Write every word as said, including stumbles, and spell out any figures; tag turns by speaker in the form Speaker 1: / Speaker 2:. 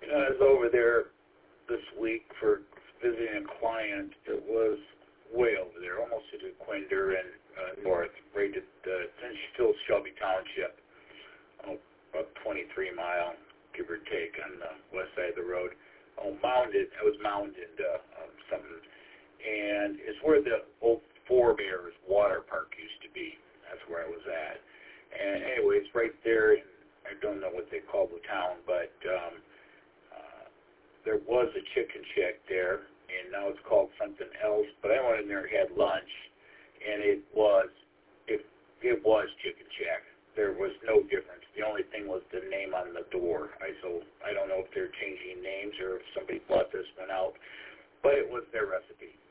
Speaker 1: I was over there this week for visiting a client. It was way over there, almost to the Quinder and uh, north, right at uh, then still Shelby Township, oh, about twenty-three mile, give or take, on the west side of the road. Oh, Mounded, I was Mounded uh, um, something, and it's where the old Four Bears water park used to be. That's where I was at. And anyway, it's right there, and I don't know what they call the town, but um, uh, there was a chicken shack there, and now it's called something else. But I went in there and had lunch, and it was it it was Chicken Shack. There was no difference. The only thing was the name on the door. I so I don't know if they're changing names or if somebody bought this one out, but it was their recipe.